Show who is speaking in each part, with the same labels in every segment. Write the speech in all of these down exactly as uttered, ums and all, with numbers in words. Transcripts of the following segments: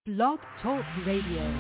Speaker 1: Blog Talk Radio.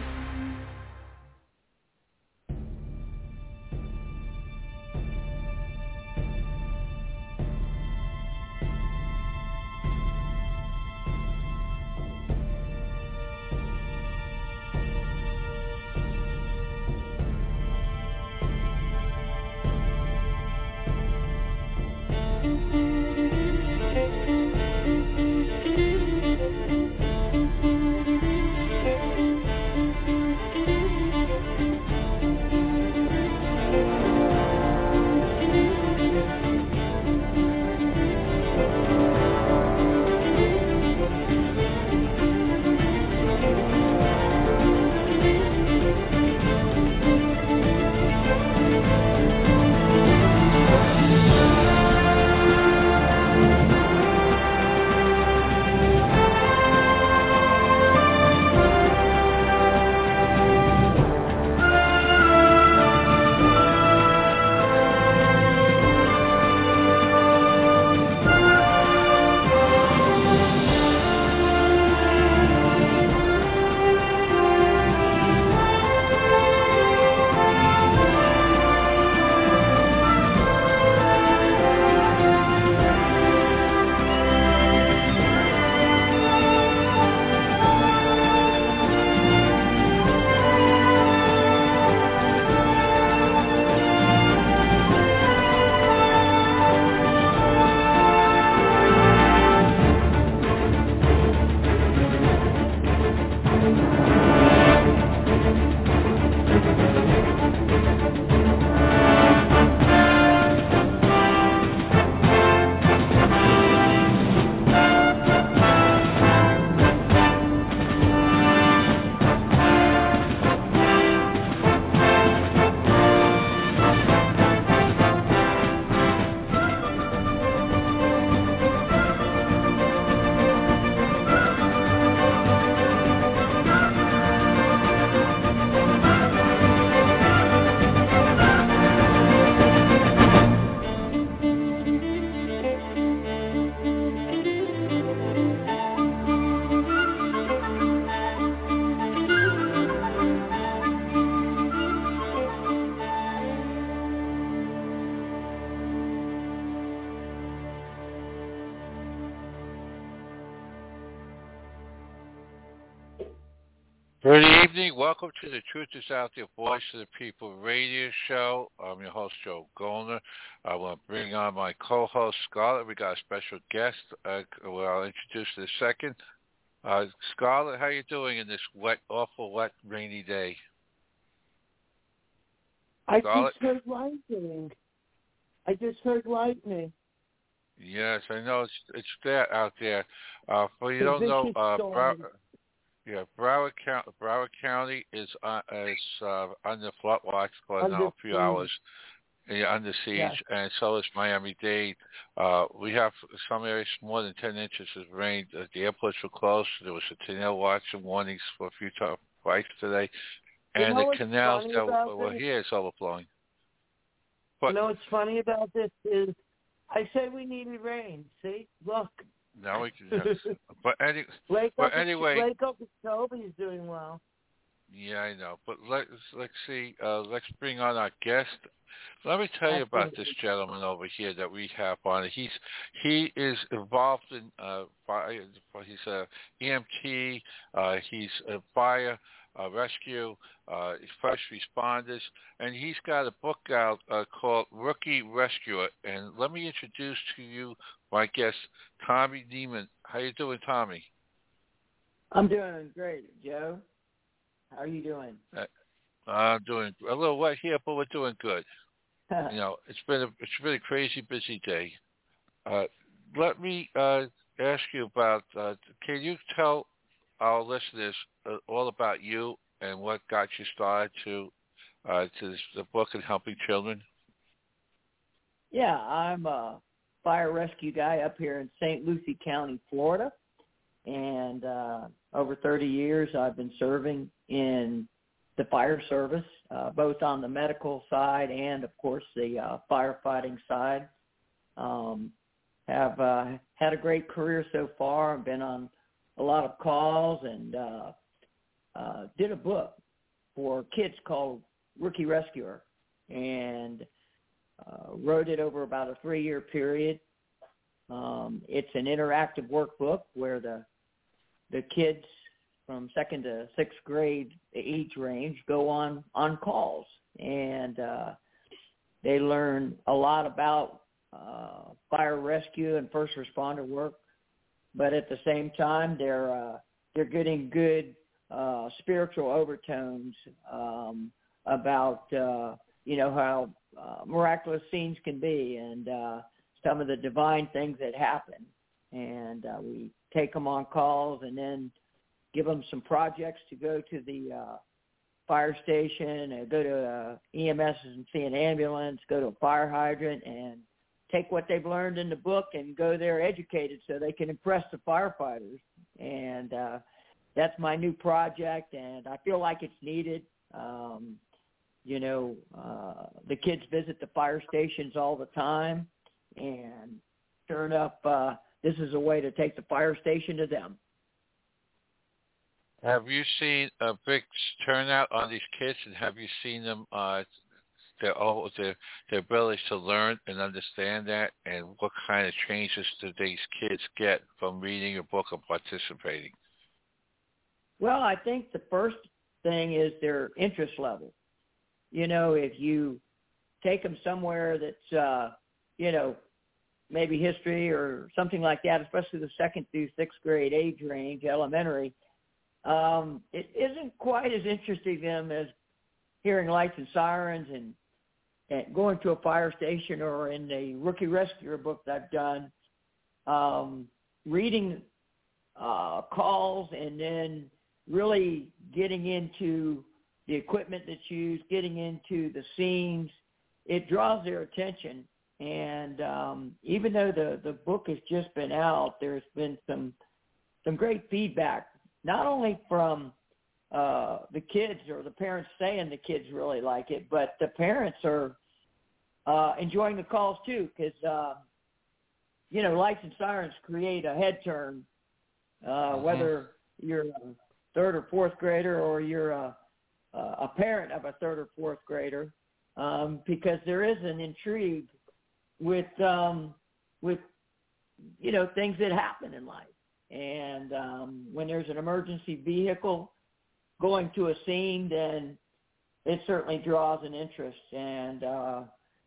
Speaker 2: Good evening. Welcome to the Truth is Out There Voice of the People radio show. I'm your host, Joe Golner. I want to bring on my co-host, Scarlett. We got a special guest uh, who I'll introduce in a second. Uh, Scarlett, how are you doing in this wet, awful, wet, rainy day?
Speaker 3: I
Speaker 2: Scarlett?
Speaker 3: just heard lightning. I just heard lightning.
Speaker 2: Yes, I know it's it's there out there. Uh, for you
Speaker 3: The
Speaker 2: don't know,
Speaker 3: vicious
Speaker 2: uh,
Speaker 3: storm.
Speaker 2: Brow- yeah, Broward County, Broward County is uh, is uh, under flood watch for
Speaker 3: Under
Speaker 2: now a few
Speaker 3: siege.
Speaker 2: hours. Yeah, under siege,
Speaker 3: Yes.
Speaker 2: and so is Miami-Dade. Uh, we have some areas more than ten inches of rain. Uh, the airports were closed. There was a tornado watch and warnings for a few times twice today,
Speaker 3: You
Speaker 2: and
Speaker 3: know
Speaker 2: the
Speaker 3: what's
Speaker 2: canals
Speaker 3: funny
Speaker 2: that
Speaker 3: about
Speaker 2: were
Speaker 3: this?
Speaker 2: here is overflowing.
Speaker 3: You
Speaker 2: But
Speaker 3: know what's funny about this is I said we needed rain. See? Look.
Speaker 2: now we can. but any,
Speaker 3: Lake
Speaker 2: but
Speaker 3: Oke-
Speaker 2: anyway.
Speaker 3: Lake Okeechobee is doing well.
Speaker 2: Yeah, I know. But let's let's see. Uh, let's bring on our guest. Let me tell you about
Speaker 3: Absolutely.
Speaker 2: this gentleman over here that we have on. He's he is involved in uh, fire. He's a E M T. Uh, he's a fire uh, rescue. Uh, first responders, and he's got a book out uh, called Rookie Rescuer. And let me introduce to you my guest, Tommy Neiman. How you doing, Tommy?
Speaker 3: I'm doing great, Joe. How are you doing?
Speaker 2: Uh, I'm doing a little wet here, but we're doing good. You know, it's been a it's been a crazy busy day. Uh, let me uh, ask you about. Uh, can you tell our listeners uh, all about you and what got you started to uh, to this, the book and helping children?
Speaker 3: Yeah, I'm a fire rescue guy up here in Saint Lucie County, Florida, and uh, over thirty years I've been serving in the fire service, uh, both on the medical side and, of course, the uh, firefighting side. Um, have uh, had a great career so far. I've been on a lot of calls and uh, uh, did a book for kids called Rookie Rescuer, and uh, wrote it over about a three-year period. Um, it's an interactive workbook where the the kids from second to sixth grade age range go on, on calls, and uh, they learn a lot about uh, fire rescue and first responder work, but at the same time, they're uh, they're getting good uh, spiritual overtones um, about uh, you know how uh, miraculous scenes can be, and uh, some of the divine things that happen. And uh, we take them on calls, and then give them some projects to go to the uh, fire station, and go to uh, E M S and see an ambulance, go to a fire hydrant, and take what they've learned in the book and go there educated so they can impress the firefighters. And uh, that's my new project, and I feel like it's needed. Um, you know, uh, the kids visit the fire stations all the time, and sure enough, uh, this is a way to take the fire station to them.
Speaker 2: Have you seen a big turnout on these kids, and have you seen them, uh, their, oh, their, their ability to learn and understand that, and what kind of changes do these kids get from reading your book or participating?
Speaker 3: Well, I think the first thing is their interest level. You know, if you take them somewhere that's, uh, you know, maybe history or something like that, especially the second through sixth grade age range, elementary, um, it isn't quite as interesting to them as hearing lights and sirens and, and going to a fire station, or in the Rookie Rescuer book that I've done, um, reading uh, calls and then really getting into the equipment that's used, getting into the scenes. It draws their attention. And um, even though the, the book has just been out, there's been some some great feedback, not only from uh, the kids or the parents saying the kids really like it, but the parents are uh, enjoying the calls too, because, uh, you know, lights and sirens create a head turn, uh, mm-hmm. whether you're a third or fourth grader or you're a, a parent of a third or fourth grader, um, because there is an intrigue with, um, with, you know, things that happen in life. And um, when there's an emergency vehicle going to a scene, then it certainly draws an interest. And uh,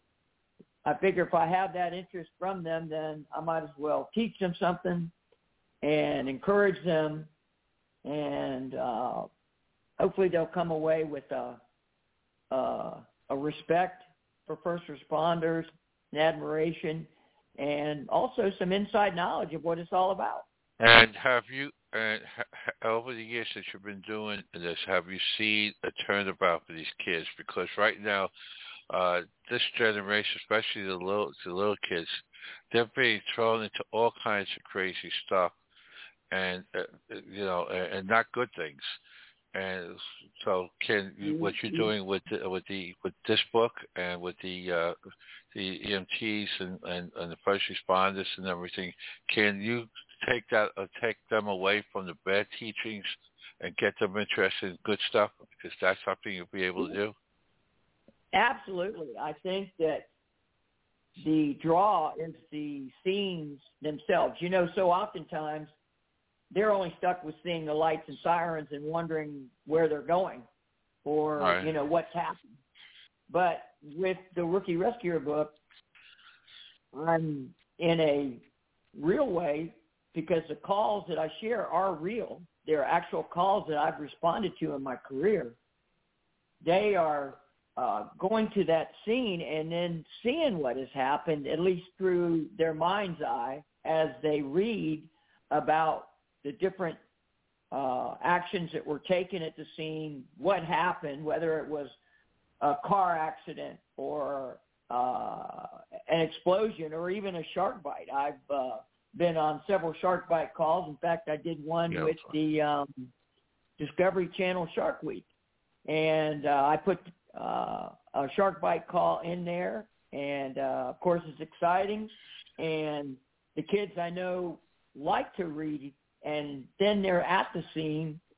Speaker 3: I figure if I have that interest from them, then I might as well teach them something and encourage them. And uh, hopefully they'll come away with a, a, a respect for first responders, and admiration, and also some inside knowledge of what it's all about.
Speaker 2: And have you, uh, ha, over the years that you've been doing this, have you seen a turnabout for these kids? Because right now, uh, this generation, especially the little, the little kids, they're being thrown into all kinds of crazy stuff, and uh, you know, and, and not good things. And so, can you, what you're doing with the, with the with this book and with the uh, the E M Ts and, and, and the first responders and everything, can you take that uh, take them away from the bad teachings and get them interested in good stuff? Because that's something you'll be able to do.
Speaker 3: Absolutely, I think that the draw is the scenes themselves. You know, so oftentimes they're only stuck with seeing the lights and sirens and wondering where they're going or, right. you know, what's happened. But with the Rookie Rescuer book, I'm in a real way, because the calls that I share are real. They're actual calls that I've responded to in my career. They are uh, going to that scene and then seeing what has happened, at least through their mind's eye, as they read about the different uh, actions that were taken at the scene, what happened, whether it was a car accident or uh, an explosion or even a shark bite. I've uh, been on several shark bite calls. In fact, I did one yeah, with the um, Discovery Channel Shark Week. And uh, I put uh, a shark bite call in there, and uh, of course it's exciting. And the kids I know like to read, and then they're at the scene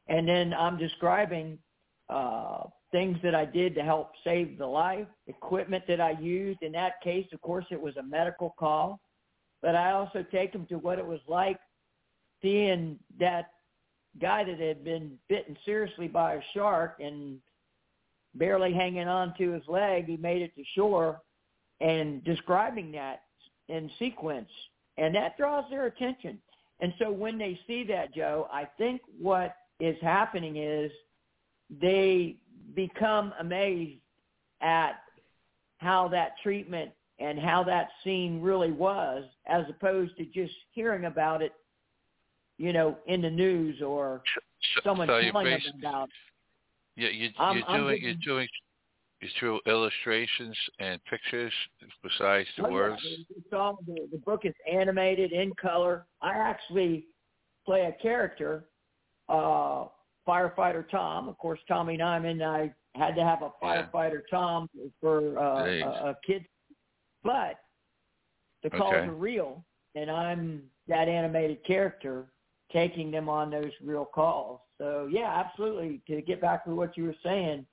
Speaker 3: And then I'm describing uh, things that I did to help save the life, equipment that I used. In that case, of course, it was a medical call. But I also take them to what it was like seeing that guy that had been bitten seriously by a shark and barely hanging on to his leg. He made it to shore, and describing that in sequence. And that draws their attention. And so when they see that, Joe, I think what is happening is they become amazed at how that treatment and how that scene really was, as opposed to just hearing about it, you know, in the news or someone
Speaker 2: so
Speaker 3: telling them
Speaker 2: basically,
Speaker 3: about it.
Speaker 2: Yeah, you,
Speaker 3: I'm,
Speaker 2: you're
Speaker 3: I'm
Speaker 2: doing
Speaker 3: getting,
Speaker 2: you're doing it's through illustrations and pictures besides the
Speaker 3: oh,
Speaker 2: words.
Speaker 3: Yeah, it's all, the, the book is animated in color. I actually play a character, uh, Firefighter Tom. Of course, Tommy Nyman. I had to have a Firefighter yeah. Tom for uh, a, a kid, but the calls
Speaker 2: okay.
Speaker 3: are real, and I'm that animated character taking them on those real calls. So yeah, absolutely. To get back to what you were saying,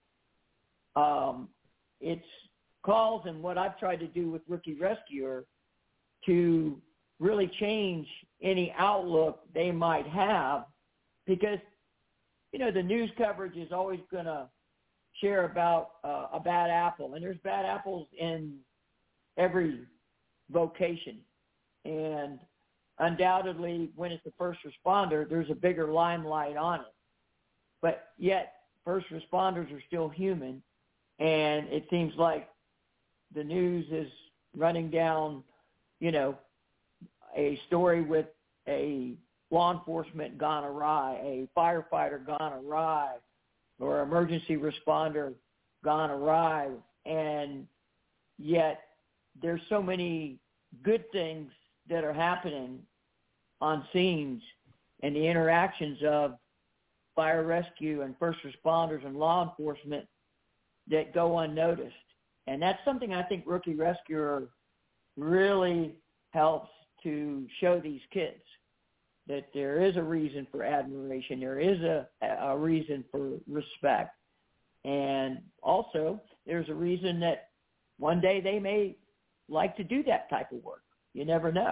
Speaker 3: um, it's calls and what I've tried to do with Rookie Rescuer to really change any outlook they might have, because, you know, the news coverage is always going to share about uh, a bad apple, and there's bad apples in every vocation. And undoubtedly, when it's a first responder, there's a bigger limelight on it. But yet, first responders are still human, and it seems like the news is running down, you know, a story with a law enforcement gone awry, a firefighter gone awry, or emergency responder gone awry, and yet there's so many good things that are happening on scenes and the interactions of fire rescue and first responders and law enforcement that go unnoticed. And that's something I think Rookie Rescuer really helps to show these kids, that there is a reason for admiration, there is a, a reason for respect. And also, there's a reason that one day they may like to do that type of work. You never know.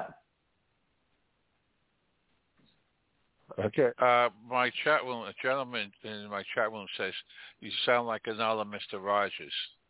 Speaker 2: Okay. Uh, my chat room, a gentleman in my chat room says, you sound like another Mister Rogers.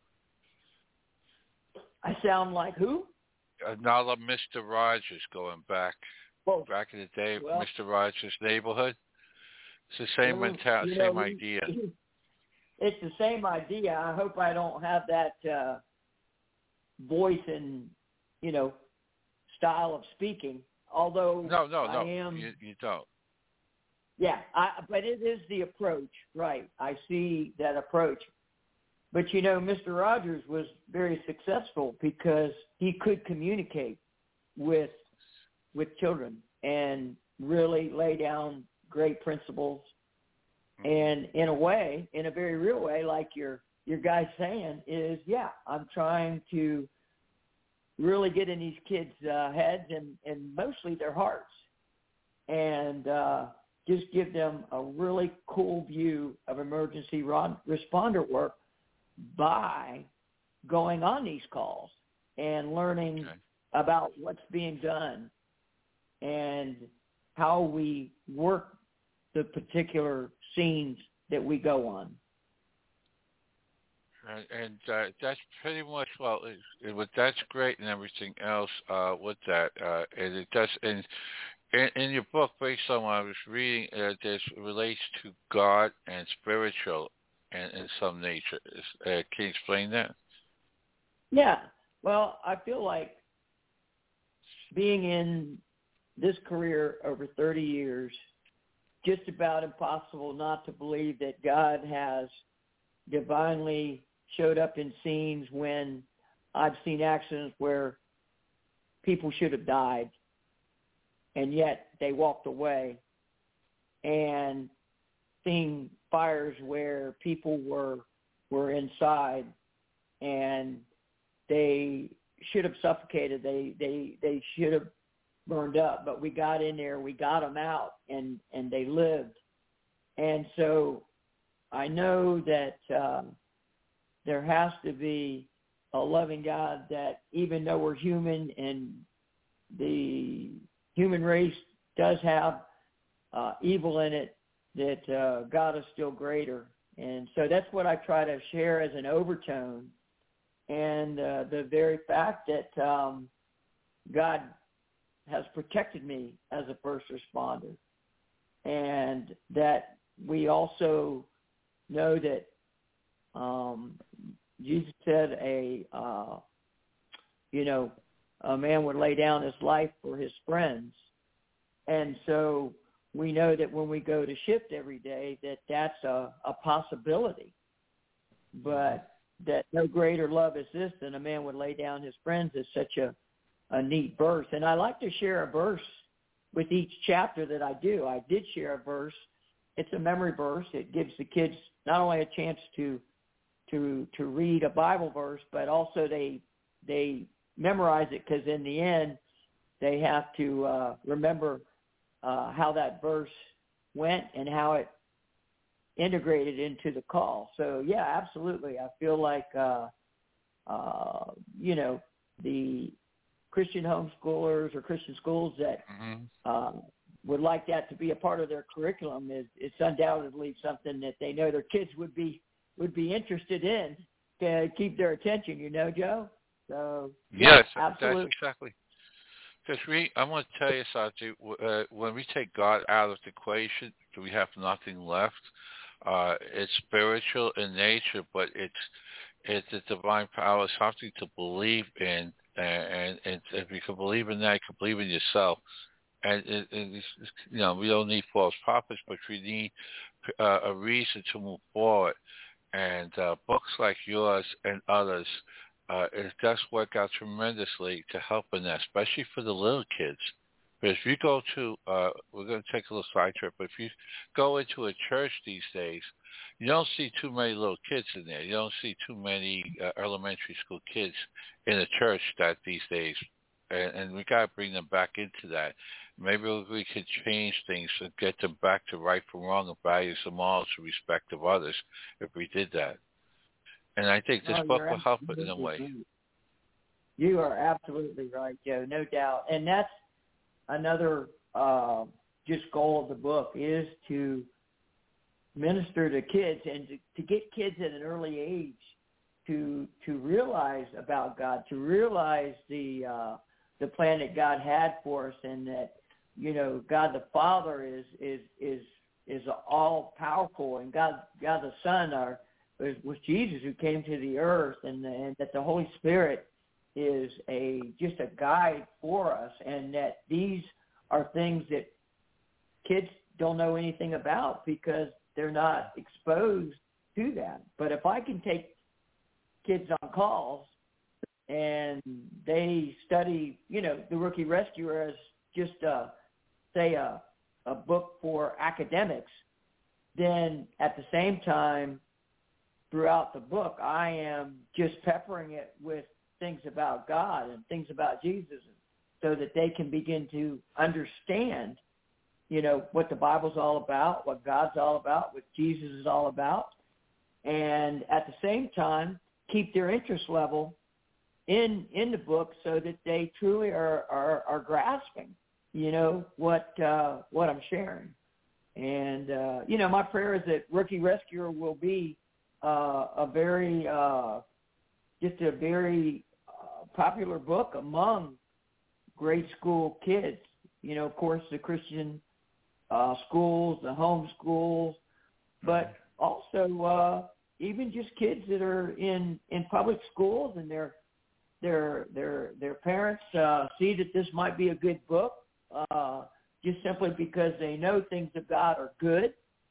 Speaker 3: I sound like who?
Speaker 2: Another Mister Rogers, going back.
Speaker 3: Well,
Speaker 2: back in the day,
Speaker 3: well,
Speaker 2: Mister Rogers' Neighborhood. It's the same
Speaker 3: well,
Speaker 2: mentality,
Speaker 3: you know,
Speaker 2: same idea.
Speaker 3: It's the same idea. I hope I don't have that uh, voice and, you know, style of speaking. Although
Speaker 2: no, no,
Speaker 3: I
Speaker 2: no,
Speaker 3: am,
Speaker 2: you, you don't.
Speaker 3: Yeah, I, but it is the approach, right? I see that approach. But, you know, Mister Rogers was very successful because he could communicate with with children and really lay down great principles. Mm-hmm. And in a way, in a very real way, like your your guy's saying, is, yeah, I'm trying to really get in these kids' uh, heads and, and mostly their hearts, and uh, just give them a really cool view of emergency responder work by going on these calls and learning okay. about what's being done and how we work the particular scenes that we go on.
Speaker 2: Right, and uh, that's pretty much, well, it, it, that's great and everything else uh, with that. Uh, and it does, and in, in your book, based on what I was reading, uh, this relates to God and spiritual and in some nature. Uh, can you explain that?
Speaker 3: Yeah. Well, I feel like being in this career over thirty years, just about impossible not to believe that God has divinely showed up in scenes when I've seen accidents where people should have died, and yet they walked away, and seeing fires where people were were inside and they should have suffocated, they they they should have burned up, but we got in there, we got them out, and and they lived. And so I know that um, there has to be a loving God that even though we're human and the human race does have uh, evil in it, that uh, God is still greater. And so that's what I try to share as an overtone. And uh, the very fact that um, God has protected me as a first responder, and that we also know that um, Jesus said a, uh, you know, a man would lay down his life for his friends. And so we know that when we go to shift every day, that that's a, a possibility. But that no greater love is this than a man would lay down his friends is such a, a neat verse. And I like to share a verse with each chapter that I do. I did share a verse. It's a memory verse. It gives the kids not only a chance to to to read a Bible verse, but also they they memorize it, because in the end they have to uh, remember uh, how that verse went and how it integrated into the call. So yeah, absolutely. I feel like uh, uh, you know, the Christian homeschoolers or Christian schools that mm-hmm. uh, would like that to be a part of their curriculum is it's undoubtedly something that they know their kids would be would be interested in to keep their attention. You know, Joe. So
Speaker 2: yes,
Speaker 3: yeah, absolutely.
Speaker 2: That's exactly. Because we, I'm going to tell you, Satya, uh, when we take God out of the equation, we have nothing left. Uh, it's spiritual in nature, but it's it's a divine power, something to believe in, and, and if you can believe in that, you can believe in yourself. And it, it's, you know, we don't need false prophets, but we need uh, a reason to move forward. And uh, books like yours and others, uh, it does work out tremendously to help in that, especially for the little kids. But if you go to, uh, we're going to take a little side trip, but if you go into a church these days, you don't see too many little kids in there. You don't see too many uh, elementary school kids in a church that these days. And, and we got to bring them back into that. Maybe we could change things and get them back to right from wrong and values and morals and respect of others if we did that. And I think this
Speaker 3: oh,
Speaker 2: book will help it in a way.
Speaker 3: Right. You are absolutely right, Joe, no doubt. And that's another uh, just goal of the book is to minister to kids and to, to get kids at an early age to to realize about God, to realize the uh, the plan that God had for us, and that, you know, God the Father is is is is all powerful, and God God the Son are was, was Jesus who came to the earth, and, and that the Holy Spirit is a just a guide for us, and that these are things that kids don't know anything about because they're not exposed to that. But if I can take kids on calls and they study, you know, The Rookie Rescuer as just a, say a, a book for academics, then at the same time throughout the book I am just peppering it with things about God and things about Jesus so that they can begin to understand, you know, what the Bible's all about, what God's all about, what Jesus is all about, and at the same time keep their interest level in in the book so that they truly are are, are grasping, you know, what uh, what I'm sharing. And uh, you know, my prayer is that Rookie Rescuer will be uh, a very uh, just a very uh, popular book among grade school kids. You know, of course, the Christian uh, schools, the home schools, but also uh, even just kids that are in, in public schools, and their their their their parents uh, see that this might be a good book, uh, just simply because they know things of God are good,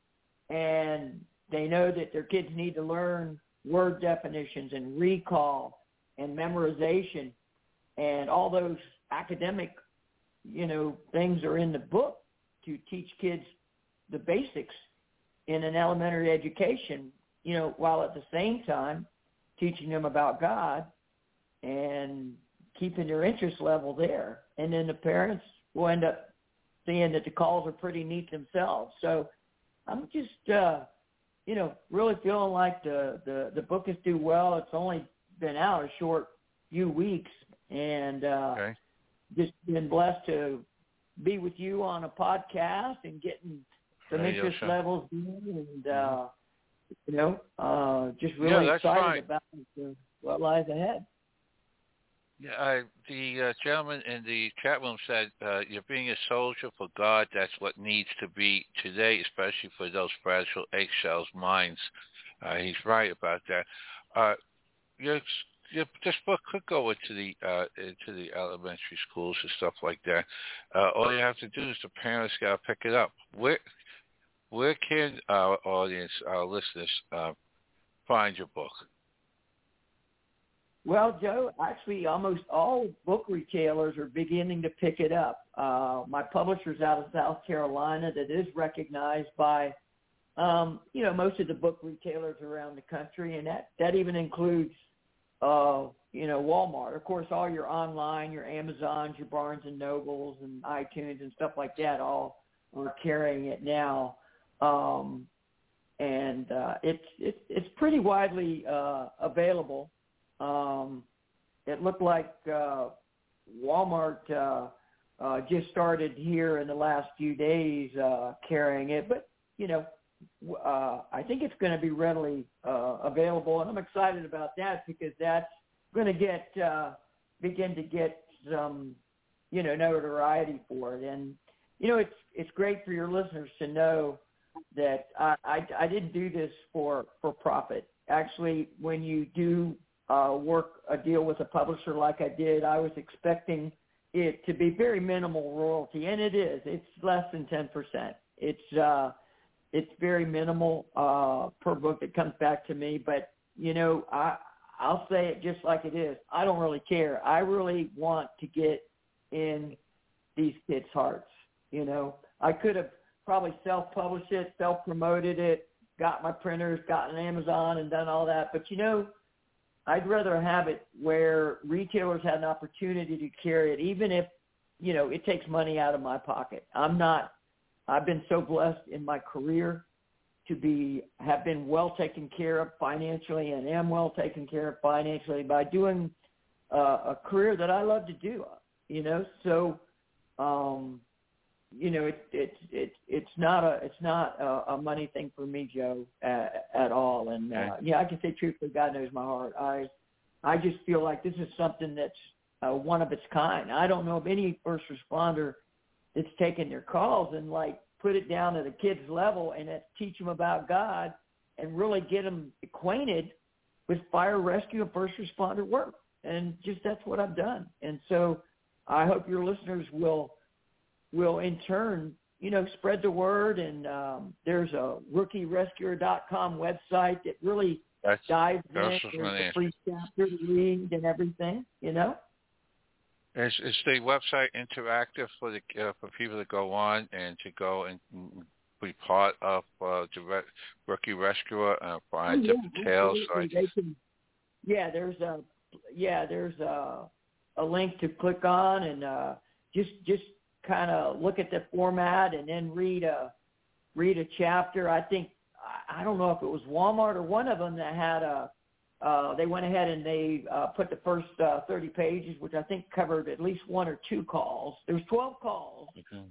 Speaker 3: and they know that their kids need to learn word definitions and recall and memorization, and all those academic, you know, things are in the book to teach kids the basics in an elementary education, you know, while at the same time teaching them about God and keeping their interest level there. And then the parents will end up seeing that the calls are pretty neat themselves. So I'm just, uh, you know, really feeling like the, the, the book is doing well. It's only been out a short few weeks, and uh, okay. just been blessed to be with you on a podcast and getting some
Speaker 2: hey,
Speaker 3: interest
Speaker 2: Yosha.
Speaker 3: levels in, and, uh, you know, uh, just really
Speaker 2: yeah,
Speaker 3: excited
Speaker 2: fine.
Speaker 3: about the, what lies ahead.
Speaker 2: Yeah, I, the uh, gentleman in the chat room said, uh, you're being a soldier for God. That's what needs to be today, especially for those fragile eggshells minds. Uh, he's right about that. Uh, your, your, this book could go into the uh, into the elementary schools and stuff like that. Uh, all you have to do is the parents got to pick it up. Where where can our audience, our listeners, uh, find your book?
Speaker 3: Well, Joe, actually almost all book retailers are beginning to pick it up. Uh, my publisher's out of South Carolina that is recognized by, um, you know, most of the book retailers around the country, and that, that even includes, uh, you know, Walmart. Of course, all your online, your Amazons, your Barnes and Nobles and iTunes and stuff like that all are carrying it now. Um, and uh, it's, it's, it's pretty widely uh, available. Um, it looked like uh, Walmart uh, uh, just started here in the last few days uh, carrying it, but you know, uh, I think it's going to be readily uh, available, and I'm excited about that because that's going to get uh, begin to get some, you know, notoriety for it, and you know, it's it's great for your listeners to know that I, I, I didn't do this for for profit. Actually, when you do Uh, work a deal with a publisher like I did, I was expecting it to be very minimal royalty, and it is. It's less than ten percent. It's uh, it's very minimal uh, per book that comes back to me. But you know, I I'll say it just like it is. I don't really care. I really want to get in these kids' hearts. You know, I could have probably self-published it, self-promoted it, got my printers, gotten Amazon, and done all that. But you know, I'd rather have it where retailers had an opportunity to carry it, even if, you know, it takes money out of my pocket. I'm not, I've been so blessed in my career to be, have been well taken care of financially and am well taken care of financially by doing uh, a career that I love to do, you know, so, um, you know, it, it's it's it's not a it's not a, a money thing for me, Joe, at, at all. And uh, yeah, I can say truthfully, God knows my heart. I I just feel like this is something that's uh, one of its kind. I don't know of any first responder that's taken their calls and like put it down to the kids' level and it, teach them about God and really get them acquainted with fire rescue and first responder work. And just that's what I've done. And so I hope your listeners will. will in turn, you know, spread the word. And um, there's a rookie rescuer dot com website that really that's, dives that's in. There's a free chapter to read and everything, you know.
Speaker 2: Is, is the website interactive for the uh, for people to go on and to go and be part of uh, the Re- Rookie Rescuer and find
Speaker 3: oh, yeah,
Speaker 2: different tales? Like...
Speaker 3: can, yeah, there's a yeah, there's a, a link to click on and uh, just just. kind of look at the format and then read a read a chapter. I think I don't know if it was Walmart or one of them that had a. Uh, they went ahead and they uh, put the first uh, thirty pages, which I think covered at least one or two calls. There was twelve calls, okay.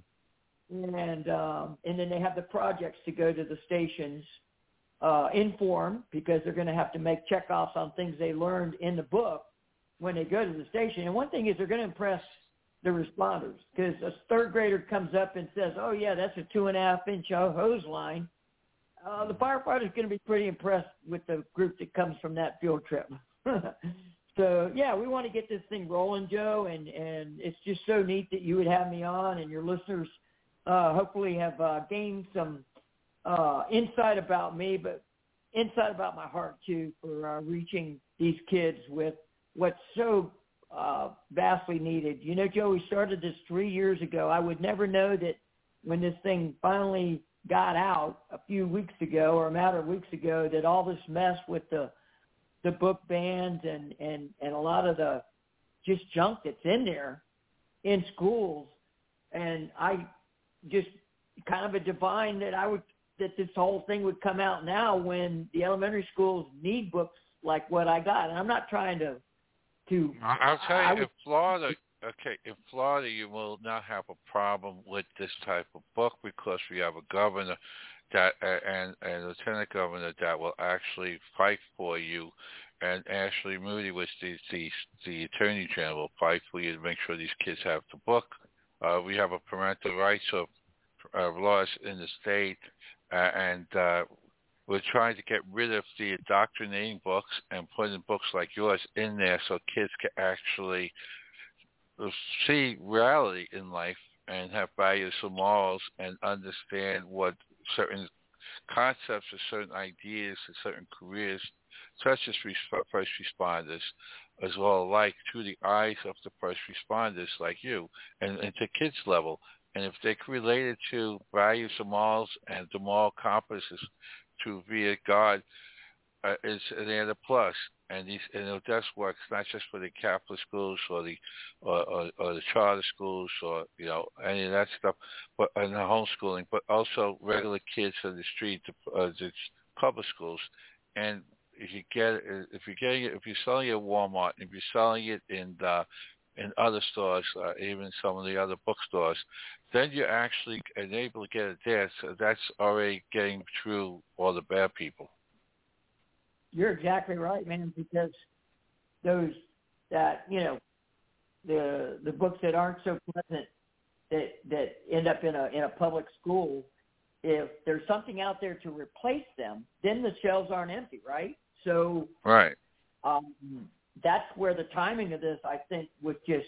Speaker 3: and um, and then they have the projects to go to the stations uh, in form because they're going to have to make checkoffs on things they learned in the book when they go to the station. And one thing is they're going to impress the responders, because a third grader comes up and says, oh, yeah, that's a two and a half inch hose line. Uh, the firefighter's going to be pretty impressed with the group that comes from that field trip. So, yeah, we want to get this thing rolling, Joe, and, and it's just so neat that you would have me on, and your listeners uh, hopefully have uh, gained some uh, insight about me, but insight about my heart, too, for uh, reaching these kids with what's so Uh, vastly needed. You know, Joe, we started this three years ago. I would never know that when this thing finally got out a few weeks ago or a matter of weeks ago that all this mess with the the book bans and, and, and a lot of the just junk that's in there in schools. And I just kind of a divine that I would that this whole thing would come out now when the elementary schools need books like what I got. And I'm not trying to, to.
Speaker 2: I'll tell you,
Speaker 3: I
Speaker 2: in
Speaker 3: would,
Speaker 2: Florida, okay, in Florida, you will not have a problem with this type of book because we have a governor that uh, and and a lieutenant governor that will actually fight for you. And Ashley Moody, was the, the the attorney general, will fight for you to make sure these kids have the book. Uh, we have a parental rights of uh, laws in the state, uh, and uh, we're trying to get rid of the indoctrinating books and putting books like yours in there so kids can actually see reality in life and have values and morals and understand what certain concepts or certain ideas and certain careers, such as first responders, as well alike through the eyes of the first responders like you, and, and to kids' level. And if they can relate it to values and morals and the moral compasses to via God, uh, it's an added plus. And these, and it does work. It's not just for the Catholic schools or the or, or, or the charter schools or you know any of that stuff, but and the homeschooling, but also regular kids on the street, the, uh, the public schools. And if you get if you're getting it, if you're selling it at Walmart, if you're selling it in the, in other stores, uh, even some of the other bookstores, then you're actually able to get it there. So that's already getting through all the bad people.
Speaker 3: You're exactly right, man, because those that, you know, the the books that aren't so pleasant that that end up in a in a public school, if there's something out there to replace them, then the shelves aren't empty, right? So
Speaker 2: right.
Speaker 3: Um, that's where the timing of this, I think, was just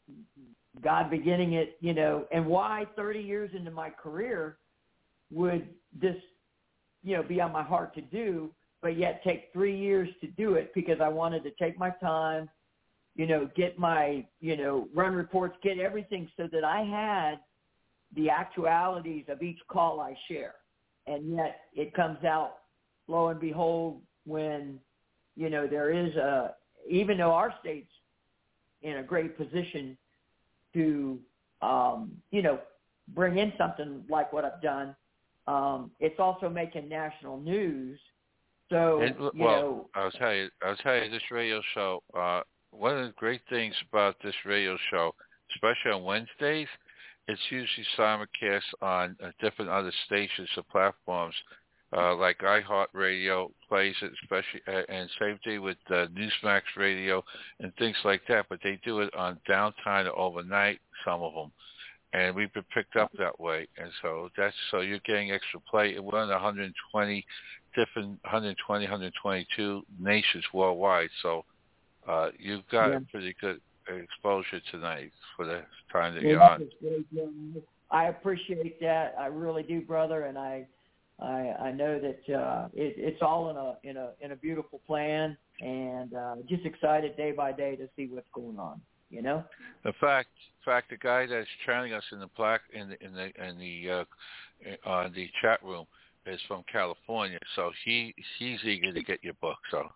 Speaker 3: God beginning it, you know, and why thirty years into my career would this, you know, be on my heart to do, but yet take three years to do it because I wanted to take my time, you know, get my, you know, run reports, get everything so that I had the actualities of each call I share. And yet it comes out, lo and behold, when, you know, there is a, even though our state's in a great position to, um, you know, bring in something like what I've done, um, it's also making national news. So,
Speaker 2: it,
Speaker 3: you
Speaker 2: well,
Speaker 3: know,
Speaker 2: I'll tell you, I'll tell you, this radio show, uh, one of the great things about this radio show, especially on Wednesdays, it's usually simulcast on uh, different other stations or platforms, uh, like iHeartRadio plays it, especially, uh, and same thing with uh, Newsmax Radio and things like that, but they do it on downtime or overnight, some of them. And we've been picked up that way, and so that's so you're getting extra play. And we're in one hundred twenty different, one hundred twenty, one hundred twenty-two nations worldwide. So uh, you've got
Speaker 3: yeah.
Speaker 2: pretty good exposure tonight for the time that
Speaker 3: Well,
Speaker 2: you're
Speaker 3: that
Speaker 2: on.
Speaker 3: was great, John. I appreciate that. I really do, brother, and I, I, I know that uh, it, it's all in a in a in a beautiful plan, and uh, just excited day by day to see what's going on. You know.
Speaker 2: In fact, in fact, the guy that's training us in the black in the in the in the uh, uh, the chat room is from California, so he he's eager to get your book. So.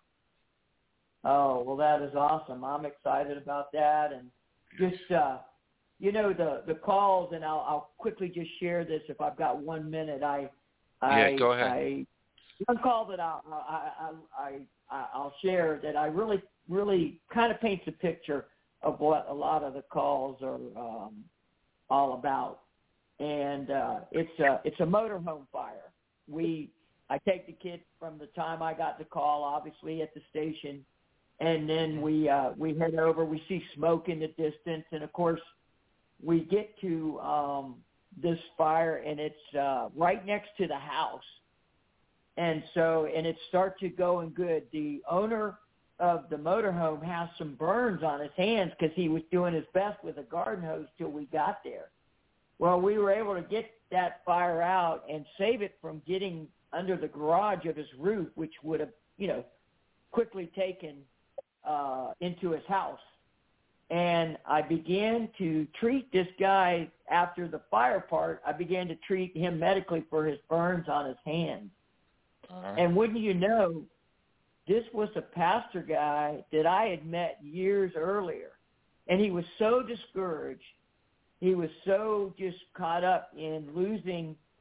Speaker 3: Oh well, that is awesome. I'm excited about that, and just uh, you know the the calls, and I'll I'll quickly just share this if I've got one minute. I I
Speaker 2: yeah, go ahead.
Speaker 3: I, one call that I'll I, I I I'll share that I really really kind of paints a picture of what a lot of the calls are um, all about, and uh, it's a it's a motorhome fire. We I take the kid from the time I got the call, obviously at the station, and then we uh, we head over. We see smoke in the distance, and of course, we get to um, this fire, and it's uh, right next to the house, and so and it starts to going good. The owner of the motorhome has some burns on his hands because he was doing his best with a garden hose till we got there. Well, we were able to get that fire out and save it from getting under the garage of his roof, which would have, you know, quickly taken uh, into his house. And I began to treat this guy after the fire part. I began to treat him medically for his burns on his hands. Uh-huh. And wouldn't you know, this was a pastor guy that I had met years earlier, and he was so discouraged. He was so just caught up in losing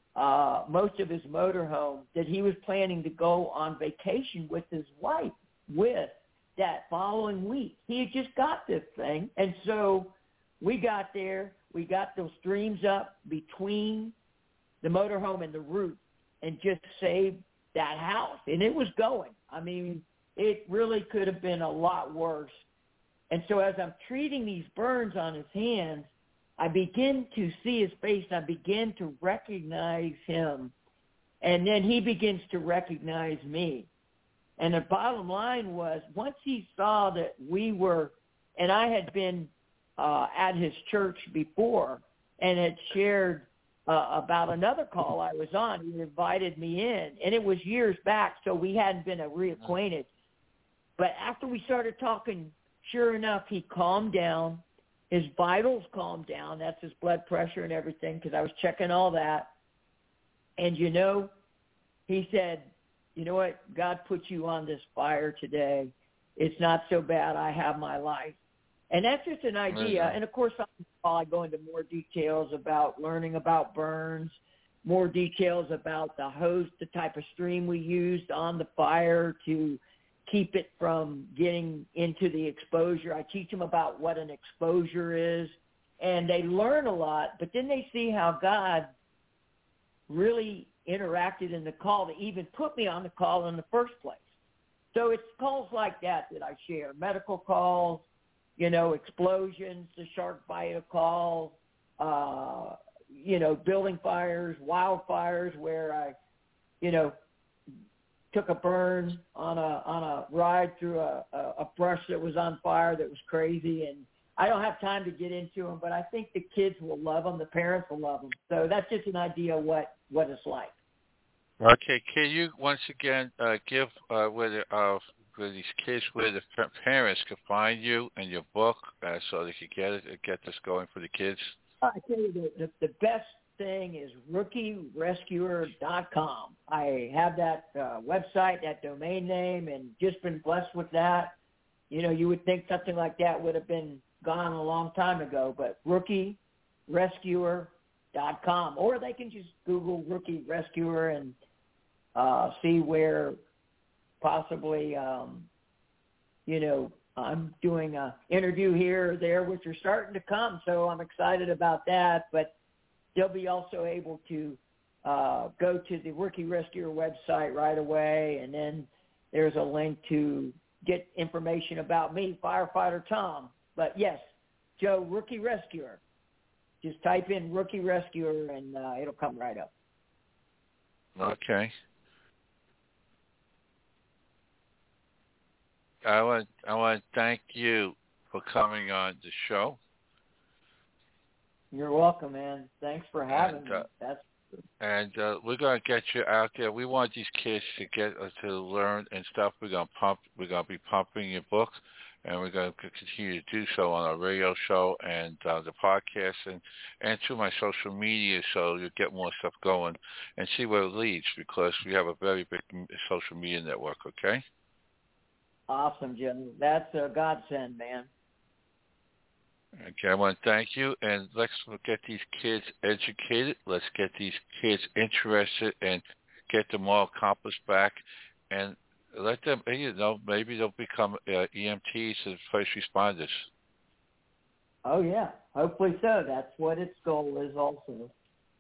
Speaker 3: uh, most of his motorhome that he was planning to go on vacation with his wife with that following week. He had just got this thing. And so we got there. We got those streams up between the motorhome and the roof and just saved that house. And it was going. I mean, it really could have been a lot worse. And so as I'm treating these burns on his hands, I begin to see his face. I begin to recognize him. And then he begins to recognize me. And the bottom line was, once he saw that we were, and I had been uh, at his church before and had shared uh, about another call I was on. He invited me in, and it was years back, so we hadn't been reacquainted. But after we started talking, sure enough, he calmed down. His vitals calmed down. That's his blood pressure and everything, because I was checking all that. And, you know, he said, you know what, God put you on this fire today. It's not so bad. I have my life. And that's just an idea. Mm-hmm. And, of course, I go into more details about learning about burns, more details about the hose, the type of stream we used on the fire to keep it from getting into the exposure. I teach them about what an exposure is, and they learn a lot, but then they see how God really interacted in the call to even put me on the call in the first place. So it's calls like that that I share, medical calls, you know, explosions, the shark bite calls, uh, you know, building fires, wildfires where I, you know, took a burn on a on a ride through a, a, a brush that was on fire that was crazy. And I don't have time to get into them, but I think the kids will love them. The parents will love them. So that's just an idea of what, what it's like.
Speaker 2: Okay. Can you once again uh, give uh, where, the, uh, where these kids, where the parents can find you and your book uh, so they can get it, get this going for the kids?
Speaker 3: I tell you, the, the, the best thing is rookie rescuer dot com. I have that uh, website, that domain name, and just been blessed with that. You know, you would think something like that would have been gone a long time ago, but rookie rescuer dot com. Or they can just Google Rookie Rescuer and uh, see where possibly, um, you know, I'm doing an interview here or there, which are starting to come, so I'm excited about that. But they'll be also able to uh, go to the Rookie Rescuer website right away, and then there's a link to get information about me, Firefighter Tom. But, yes, Joe, Rookie Rescuer. Just type in Rookie Rescuer, and uh, it'll come right up.
Speaker 2: Okay. I want I want to thank you for coming on the show.
Speaker 3: You're welcome, man. Thanks for having
Speaker 2: and,
Speaker 3: me.
Speaker 2: uh,
Speaker 3: That's
Speaker 2: and uh, we're gonna get you out there. We want these kids to get uh, to learn and stuff. We're gonna pump. We're gonna be pumping your book, and we're gonna continue to do so on our radio show and uh, the podcast, and and through my social media, so you'll get more stuff going and see where it leads. Because we have a very big social media network. Okay.
Speaker 3: awesome, Jim. That's a godsend, man.
Speaker 2: Okay, I want to thank you, and let's get these kids educated. Let's get these kids interested and get them all accomplished back, and let them, you know, maybe they'll become uh, E M Ts and first responders.
Speaker 3: Oh, yeah. Hopefully so. That's what its goal is also.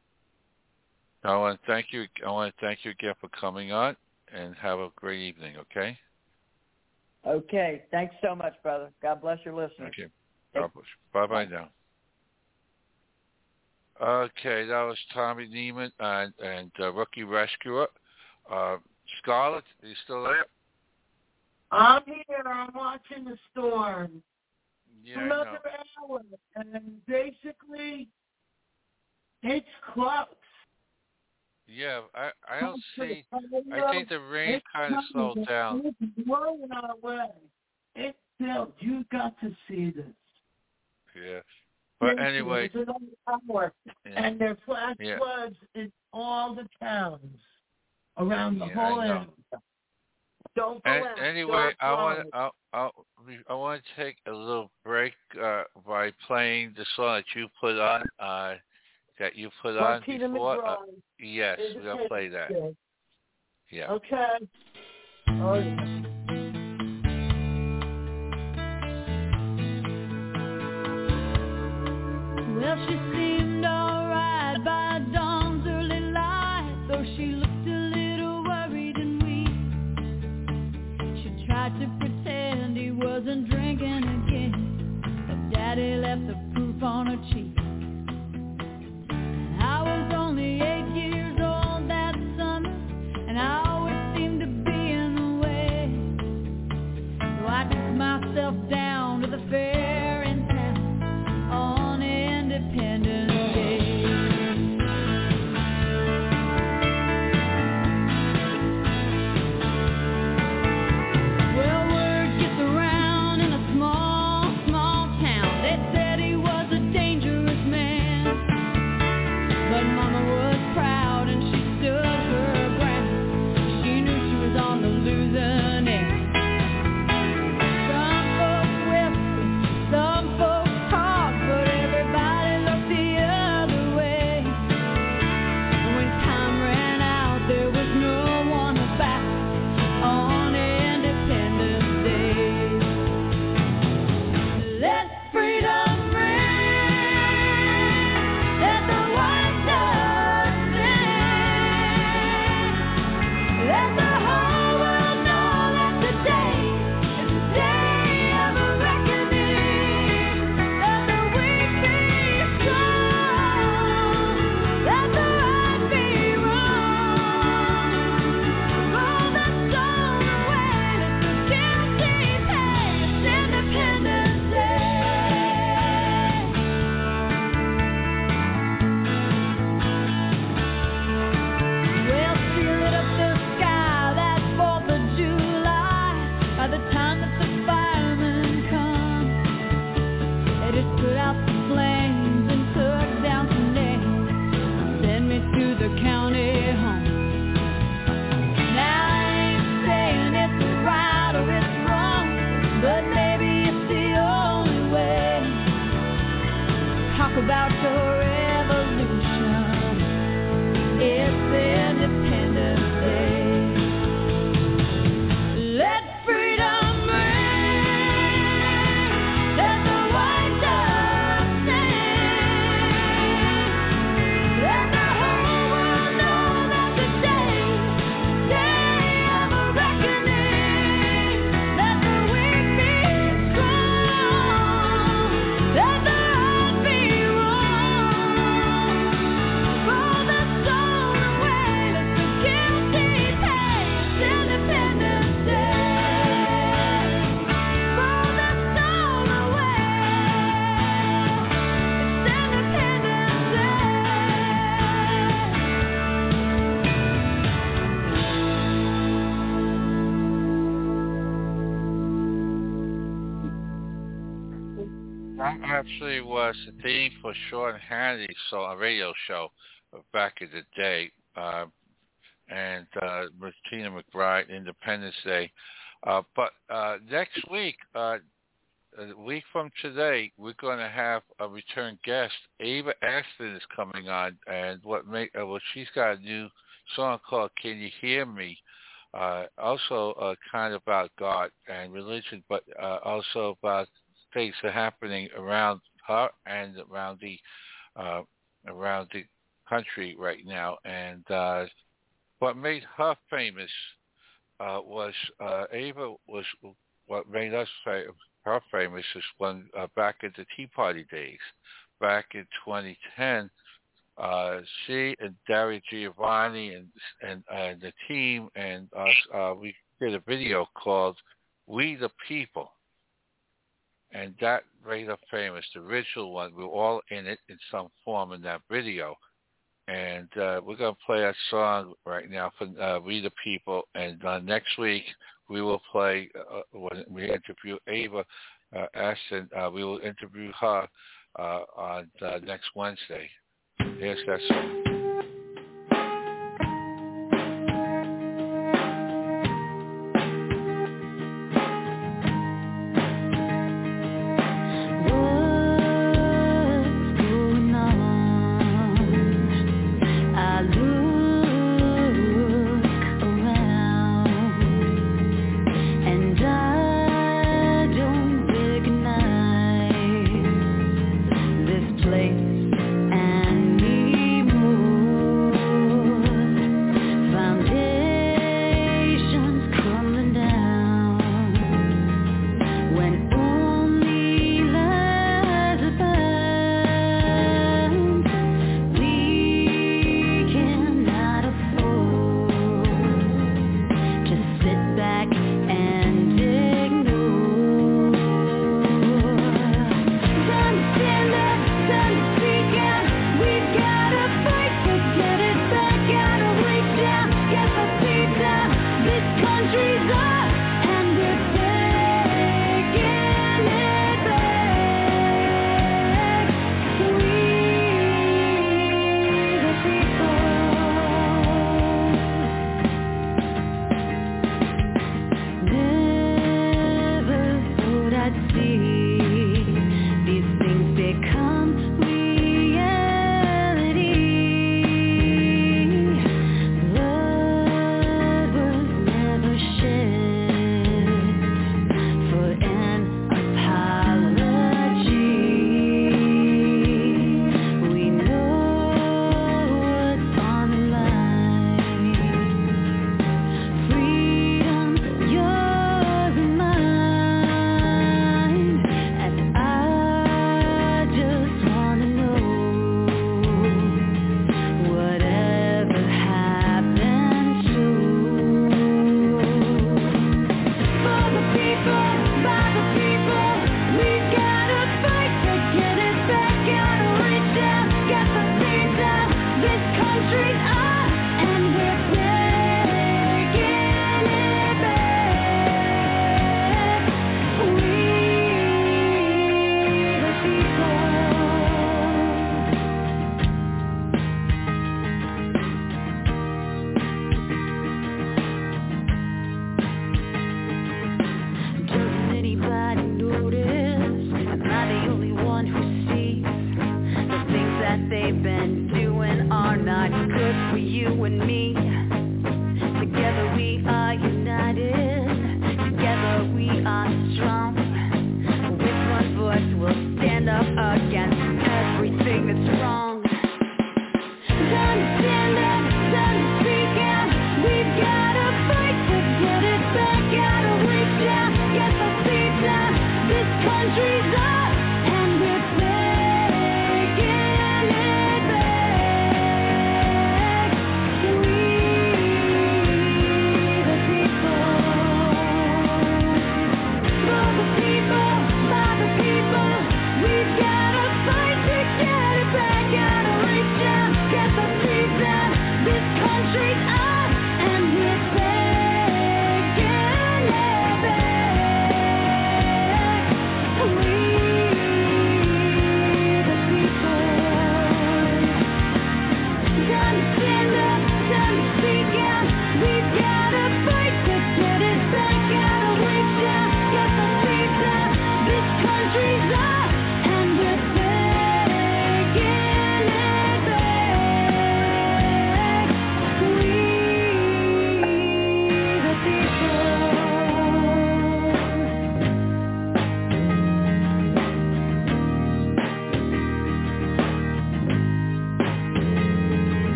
Speaker 2: I want to thank you. I want to thank you again for coming on, and have a great evening, okay?
Speaker 3: Okay. Thanks so much, brother. God bless your listeners.
Speaker 2: Okay. Bye-bye now. Okay, that was Tommy Neiman and, and uh, Rookie Rescuer. Uh, Scarlett, are you still there?
Speaker 4: I'm here. I'm watching the storm.
Speaker 2: Yeah,
Speaker 4: Another hour. And basically, it's close.
Speaker 2: Yeah, I, I don't see. I think the rain kind of slowed down.
Speaker 4: It's blowing our way. It's built. You've got to see this.
Speaker 2: Yeah. But anyway.
Speaker 4: It's another hour.
Speaker 2: Yeah.
Speaker 4: And there are flash
Speaker 2: yeah.
Speaker 4: floods in all the towns around the
Speaker 2: yeah,
Speaker 4: whole
Speaker 2: I know.
Speaker 4: area. Don't go
Speaker 2: And,
Speaker 4: out.
Speaker 2: anyway,
Speaker 4: Don't
Speaker 2: I want
Speaker 4: drive.
Speaker 2: I, I, I want to take a little break uh, by playing the song that you put on. Uh, that you put
Speaker 4: Martina
Speaker 2: on before. Uh,
Speaker 4: McBride.
Speaker 2: yes, we're going to play that.
Speaker 4: Day.
Speaker 2: Yeah.
Speaker 4: Okay. Oh, yeah.
Speaker 5: Well, she seemed alright by dawn's early light, though she looked a little worried and weak. She tried to pretend he wasn't drinking again, but Daddy left the proof on her cheek. I was only eight years old that summer, and I always seemed to be in the way. So I took myself down to the fair in town on Independence Day. Well, word gets around in a small, small town. They said he was a dangerous man, but Mama was proud and she stood her ground. She knew she was on the losing end. Some folks whispered, some folks talked, but everybody looked the other way. When time ran out, there was no one about on Independence Day. Let freedom ring, let the white dove sing, let the whole world know that today is the day of a reckoning. Let the weak be strong, let the right be wrong. Roll the stone away, let the guilty pay. It's Independence Day. Well, she lit up the sky that fourth of July. By the time that the firemen come, they just put out the flames and took down some names, sent me to the county home. Now I ain't saying it's right or it's wrong, but maybe it's the only way. Talk about your revolution. It's Independence Day. Let freedom ring, let the white dove sing, let the whole world know that today is the day of a reckoning. Let the weak be strong, let the right be wrong. Roll the stone away, let the guilty pay. It's Independence Day. Roll the stone away. It's Independence Day.
Speaker 2: That actually was the theme for Sean Hannity's song, radio show uh, back in the day, uh, and uh, Martina McBride, Independence Day. Uh, but uh, next week, uh, a week from today, we're going to have a return guest. Ava Aston is coming on, and what make uh, well, she's got a new song called "Can You Hear Me?" Uh, also, uh, kind of about God and religion, but uh, also about things that are happening around her and around the uh, around the country right now. And uh, what made her famous uh, was uh, Ava was what made us fa- her famous is when uh, back in the Tea Party days, back in twenty ten. Uh, she and Daria Giovanni and and, and the team and us, uh, we did a video called "We the People," and that made her famous. The original one, we were all in it in some form in that video, and uh, we're gonna play that song right now for uh, "We the People." And uh, next week we will play uh, when we interview Ava uh, Aston. Uh, we will interview her uh, on uh, next Wednesday. Here's that song.
Speaker 5: What's going on?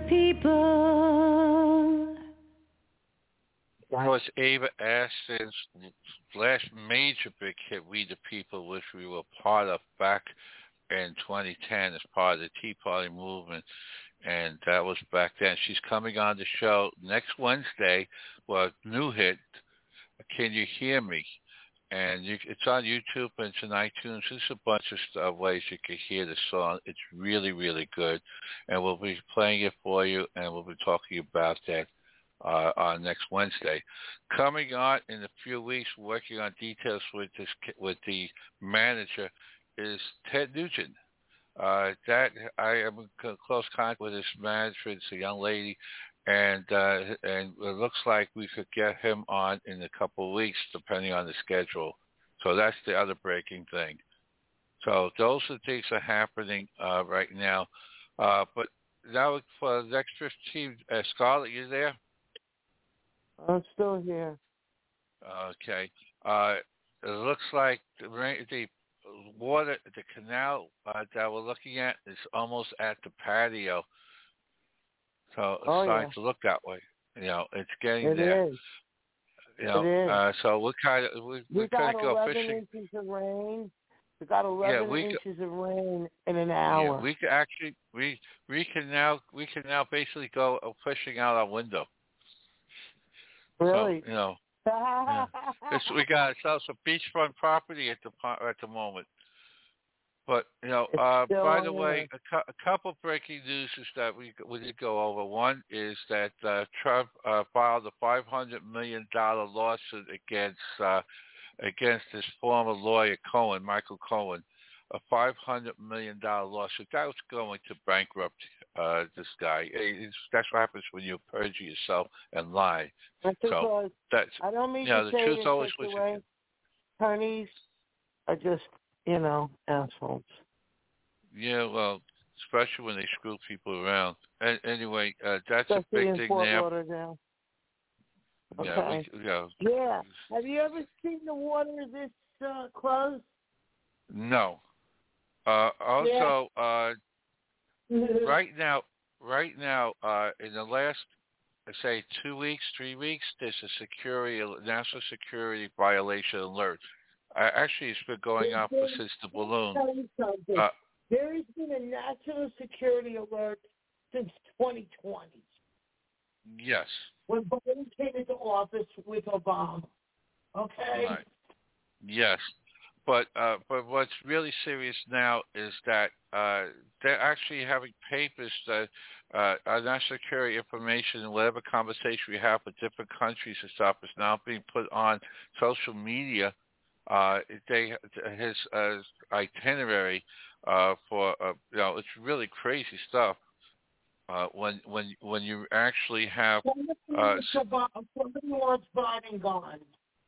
Speaker 5: people.
Speaker 2: That was Ava Aston's last major big hit, We the People, which we were part of back in twenty ten as part of the Tea Party movement. And that was back then. She's coming on the show next Wednesday with a new hit, Can You Hear Me? And you, it's on YouTube and it's on iTunes. There's a bunch of stuff, ways you can hear the song. It's really, really good. And we'll be playing it for you, and we'll be talking about that uh, on next Wednesday. Coming on in a few weeks, working on details with this with the manager, is Ted Nugent. Uh, that I am in close contact with his manager. It's a young lady. And uh, and it looks like we could get him on in a couple of weeks, depending on the schedule. So that's the other breaking thing. So those are things that are happening uh, right now. Uh, but now for the next fifteen, uh, Scarlett, you there?
Speaker 6: I'm still here.
Speaker 2: Okay. Uh, it looks like the, rain, the water, the canal uh, that we're looking at is almost at the patio. So it's
Speaker 6: oh,
Speaker 2: starting
Speaker 6: yeah.
Speaker 2: to look that way. You know, it's getting
Speaker 6: it
Speaker 2: there.
Speaker 6: Is.
Speaker 2: You know,
Speaker 6: it is.
Speaker 2: Uh, so we're kind of we
Speaker 6: we
Speaker 2: we kind
Speaker 6: got
Speaker 2: of go
Speaker 6: eleven
Speaker 2: fishing.
Speaker 6: inches of rain. We got eleven
Speaker 2: yeah, we
Speaker 6: inches of rain in an hour.
Speaker 2: Yeah, we can actually we we can now we can now basically go fishing out our window.
Speaker 6: Really?
Speaker 2: So, you know, yeah. It's, we got ourselves a beachfront property at the at the moment. But, you know, uh, by the way, a, cu- a couple of breaking news is that we we did go over. One is that uh, Trump uh, filed a five hundred million dollars lawsuit against uh, against his former lawyer, Cohen, Michael Cohen, a five hundred million dollars lawsuit. That was going to bankrupt uh, this guy. It's, that's what happens when you perjure yourself and lie.
Speaker 6: That's
Speaker 2: so
Speaker 6: because
Speaker 2: that's,
Speaker 6: I don't mean
Speaker 2: you know,
Speaker 6: to
Speaker 2: the
Speaker 6: say
Speaker 2: truth
Speaker 6: it in
Speaker 2: always
Speaker 6: such a
Speaker 2: was
Speaker 6: way. Attorneys are just, you know, assholes.
Speaker 2: Yeah, well, especially when they screw people around. And anyway, uh, that's
Speaker 6: Especially
Speaker 2: a big
Speaker 6: in
Speaker 2: thing
Speaker 6: Fort
Speaker 2: now.
Speaker 6: Lauderdale. Okay.
Speaker 2: Yeah, we, yeah.
Speaker 6: Yeah. Have you ever seen the water this uh, close?
Speaker 2: No. Uh, also, yeah. uh, right now, right now, uh, in the last, say, two weeks, three weeks, there's a security, national security violation alert. Uh, actually, it's been going up since the balloon. Uh,
Speaker 6: there has been a national security alert since twenty twenty.
Speaker 2: Yes.
Speaker 6: When Biden came into office with Obama. Okay?
Speaker 2: Right. Yes. But uh, but what's really serious now is that uh, they're actually having papers that uh, our national security information and whatever conversation we have with different countries and stuff is now being put on social media. Uh, they his uh, itinerary uh, for uh, you know it's really crazy stuff. Uh, when when when you actually have uh,
Speaker 6: somebody wants Biden gone.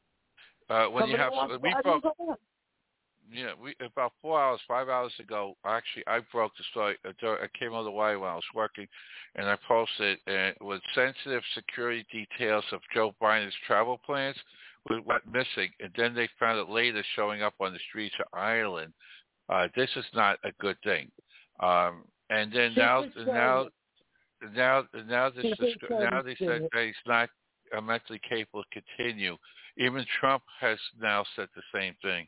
Speaker 2: Uh, when
Speaker 6: somebody
Speaker 2: you have we broke,
Speaker 6: gone.
Speaker 2: yeah, we about four hours, five hours ago. Actually, I broke the story. I came on the wire when I was working, and I posted uh, with sensitive security details of Joe Biden's travel plans. Went missing, and then they found it later showing up on the streets of Ireland. Uh, this is not a good thing. Um, and then now, now, now, now, this is, now they said that he's not uh, mentally capable to continue. Even Trump has now said the same thing.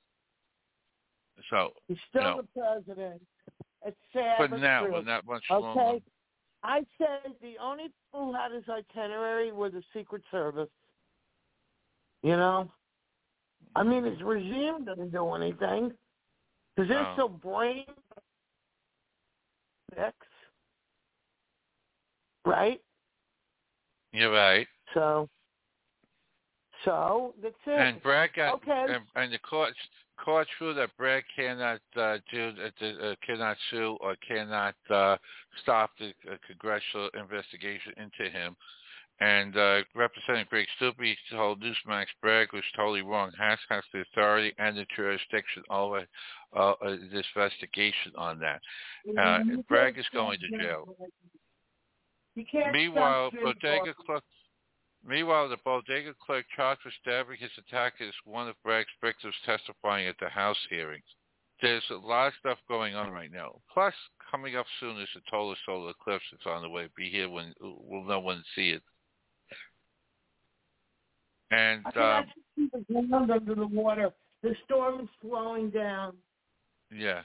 Speaker 2: So
Speaker 6: he's still
Speaker 2: you know,
Speaker 6: the president. It's sad,
Speaker 2: but,
Speaker 6: but
Speaker 2: now,
Speaker 6: true.
Speaker 2: but not much
Speaker 6: okay.
Speaker 2: longer.
Speaker 6: I said the only people who had his itinerary were the Secret Service. You know, I mean, his regime doesn't do anything because they're
Speaker 2: Oh.
Speaker 6: so brain X, right?
Speaker 2: You're right.
Speaker 6: So, so that's it.
Speaker 2: And Brad got
Speaker 6: okay.
Speaker 2: and, and the courts courts ruled that Brad cannot uh, do uh, cannot sue or cannot uh, stop the uh, congressional investigation into him. And uh, Representative Greg Steube told Newsmax Bragg was totally wrong. Has has the authority and the jurisdiction over uh, uh, this investigation on that. Uh, Bragg is going to jail. Meanwhile, Bodega Clerk. Meanwhile, the Bodega Clerk charged with stabbing his attacker is one of Bragg's victims testifying at the House hearings there's a lot of stuff going on right now. Plus, coming up soon is the total solar eclipse that's on the way. Be here when we'll know when to see it. And
Speaker 6: I think
Speaker 2: um,
Speaker 6: I should see the ground under the water. The storm is slowing down.
Speaker 2: yes.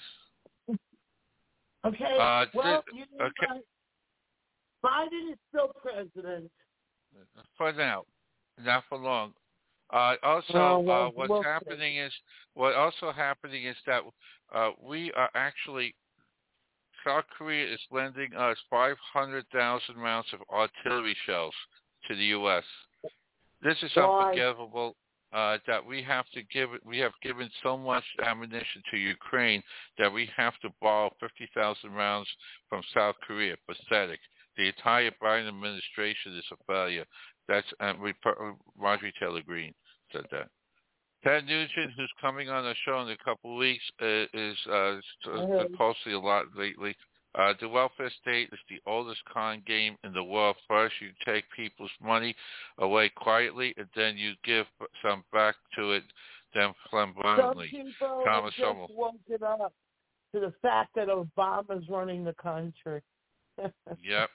Speaker 6: Okay.
Speaker 2: Uh,
Speaker 6: well,
Speaker 2: th-
Speaker 6: you know
Speaker 2: okay.
Speaker 6: what? Biden is still president.
Speaker 2: For now, not for long. Uh, also,
Speaker 6: Oh, well,
Speaker 2: uh, what's
Speaker 6: we'll
Speaker 2: happening is what also happening is that uh, we are actually South Korea is lending us five hundred thousand rounds of artillery shells to the U S. This is
Speaker 6: Why?
Speaker 2: unforgivable. Uh, that we have to give it. We have given so much ammunition to Ukraine that we have to borrow fifty thousand rounds from South Korea. Pathetic. The entire Biden administration is a failure. That's uh, Marjorie Taylor Greene said that. Ted Nugent, who's coming on the show in a couple of weeks, uh, is uh, been posting a lot lately. Uh, the welfare state is the oldest con game in the world. First, you take people's money away quietly, and then you give some back to it, then flamboyantly.
Speaker 6: Some people
Speaker 2: Thomas
Speaker 6: have
Speaker 2: Summer.
Speaker 6: just woken up to the fact that Obama's running the country.
Speaker 2: Yep.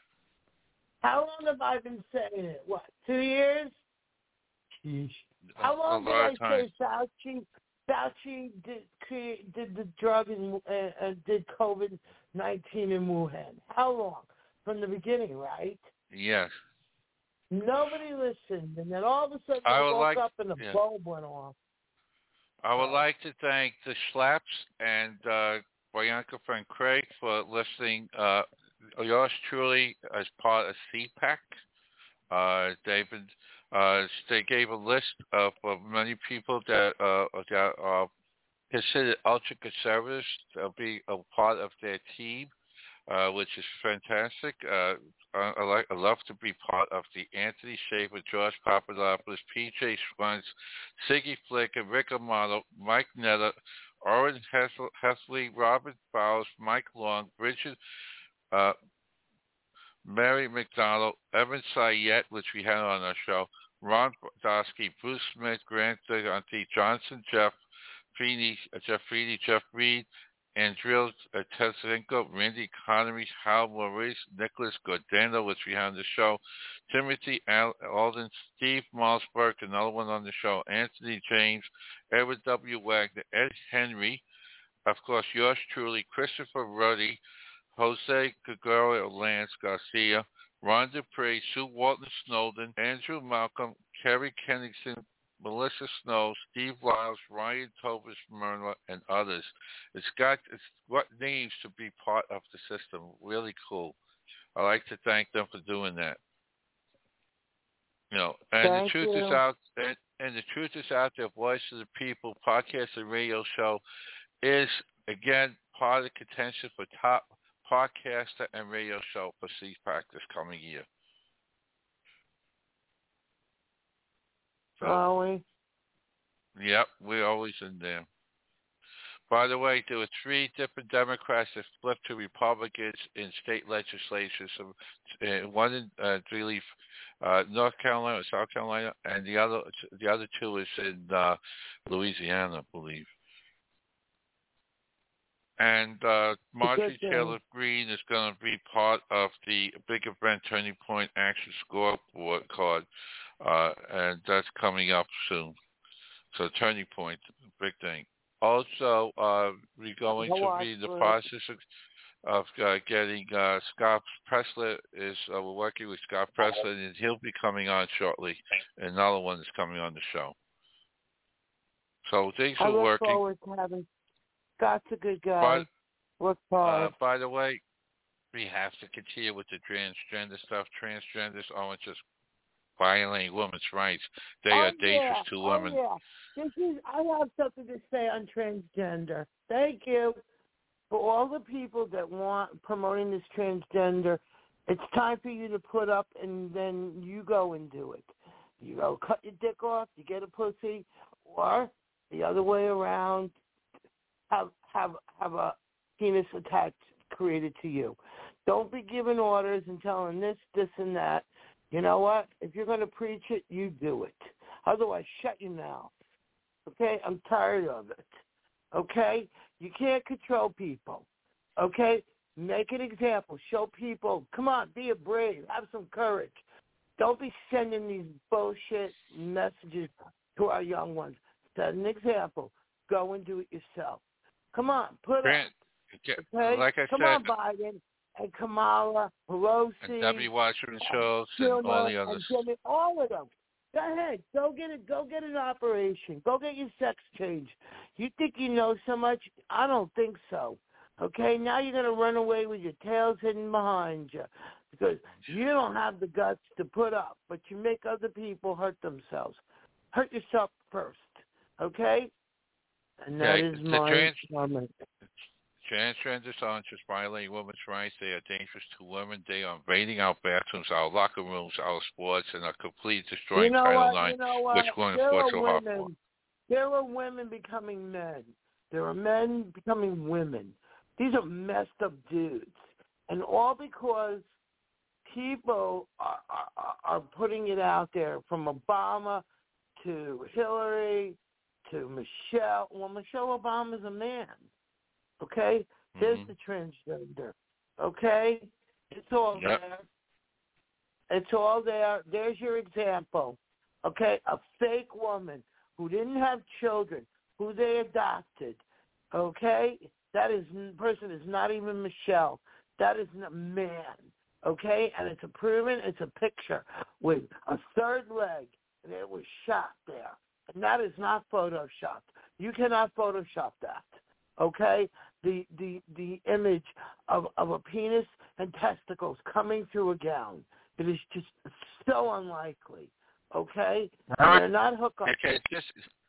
Speaker 6: How long have I been saying it? What, two years? Sheesh. How long did I say Fauci? Fauci did create, did the drug and uh, uh, did COVID nineteen in Wuhan. How long? From the beginning, right?
Speaker 2: Yes.
Speaker 6: Nobody listened, and then all of a sudden
Speaker 2: I
Speaker 6: I
Speaker 2: would
Speaker 6: woke
Speaker 2: like,
Speaker 6: up and the
Speaker 2: yeah.
Speaker 6: bulb went off.
Speaker 2: I would like to thank the Schlaps and uh, Bianca Frank Craig for listening. Uh, yours truly as part of C PAC. Uh, they've been, uh, they gave a list of, of many people that, uh, that are considered ultra conservatives to be a part of their team, uh, which is fantastic. Uh, I, I, like, I love to be part of the Anthony Schaefer, George Papadopoulos, P J Schwantz, Siggy Flicker, Rick Amato, Mike Netta, Oren Hessley, Robert Bowers, Mike Long, Bridget uh, Mary McDonald, Evan Sayette, which we had on our show, Ron Dosky, Bruce Smith, Grant Dante, Johnson, Jeff Feeney, uh, Jeff Feeney, Jeff Reed, Andrew uh, Tesenko, Randy Connery, Hal Maurice, Nicholas Gordano, which we had on the show, Timothy Al- Alden, Steve Malsberg, another one on the show, Anthony James, Edward W. Wagner, Ed Henry, of course, yours truly, Christopher Ruddy, Jose Gregorio Lance Garcia, Ron Dupree, Sue Walton Snowden, Andrew Malcolm, Kerry Kennington, Melissa Snow, Steve Lyles, Ryan Tobias Myrna, and others. It's got it's what names to be part of the system. Really cool. I like to thank them for doing that. You know, and
Speaker 6: Thank
Speaker 2: the truth
Speaker 6: you.
Speaker 2: is out, and, and the truth is out there. Voice of the People podcast and radio show is again part of the contention for top podcaster and radio show for C PAC this coming year. So,
Speaker 6: Are we?
Speaker 2: Yep, we're always in there. By the way, there were three different Democrats that flipped to Republicans in state legislatures. So, uh, one in uh, really, uh, North Carolina or South Carolina, and the other the other two is in uh, Louisiana, I believe. And uh, Marjorie Taylor Greene is going to be part of the big event Turning Point Action Scoreboard card, uh, and that's coming up soon. So Turning Point, big thing. Also, uh, we're going to be in the process of, of uh, getting uh, Scott Presler. Is uh, we're working with Scott Presler, and he'll be coming on shortly. Another one is coming on the show. So things
Speaker 6: I
Speaker 2: are
Speaker 6: look
Speaker 2: working.
Speaker 6: forward to having Scott's a good guy. Work hard.
Speaker 2: Uh, by the way, we have to continue with the transgender stuff. Transgenders aren't just violating women's rights. They
Speaker 6: oh,
Speaker 2: are dangerous
Speaker 6: yeah.
Speaker 2: to women.
Speaker 6: Oh, yeah. This is, I have something to say on transgender. Thank you. For all the people that want promoting this transgender, it's time for you to put up and then you go and do it. You go cut your dick off, you get a pussy, or the other way around, have have have a penis attached created to you. Don't be giving orders and telling this, this, and that. You know what? If you're going to preach it, you do it. Otherwise, shut your mouth. Okay? I'm tired of it. Okay? You can't control people, okay? Make an example. Show people, come on, be a brave. Have some courage. Don't be sending these bullshit messages to our young ones. Set an example. Go and do it yourself. Come on, put
Speaker 2: Grant,
Speaker 6: up. Okay?
Speaker 2: like I
Speaker 6: Come
Speaker 2: said,
Speaker 6: on, Biden and Kamala, Pelosi,
Speaker 2: and W. Washington Schultz,
Speaker 6: Schumer,
Speaker 2: and all the others.
Speaker 6: And Jimmy, all of them. Go ahead. Go get it. Go get an operation. Go get your sex changed. You think you know so much? I don't think so. Okay? Now you're going to run away with your tails hidden behind you because you don't have the guts to put up, but you make other people hurt themselves. Hurt yourself first. Okay? And that
Speaker 2: yeah,
Speaker 6: is my
Speaker 2: trans-
Speaker 6: comment.
Speaker 2: Transgender songs just violating women's rights. They are dangerous to women. They are invading our bathrooms, our locker rooms, our sports, and are completely destroying
Speaker 6: you know
Speaker 2: Title
Speaker 6: what?
Speaker 2: nine,
Speaker 6: you know what?
Speaker 2: which women
Speaker 6: there
Speaker 2: fought
Speaker 6: are
Speaker 2: so hard
Speaker 6: women,
Speaker 2: for.
Speaker 6: There are women becoming men. There are men becoming women. These are messed up dudes. And all because people are, are, are putting it out there, from Obama to Hillary to Michelle. Well, Michelle Obama's a man. Okay? There's
Speaker 2: Mm-hmm.
Speaker 6: the transgender. Okay? It's all
Speaker 2: yep.
Speaker 6: there. It's all there. There's your example. Okay? A fake woman who didn't have children, who they adopted. Okay? That is person is not even Michelle. That is a man. Okay? And it's a proven, it's a picture with a third leg, and it was shot there. And that is not photoshopped. You cannot Photoshop that. Okay? The the the image of, of a penis and testicles coming through a gown. It is just so unlikely. Okay? And they're not hookup.
Speaker 2: Okay, this,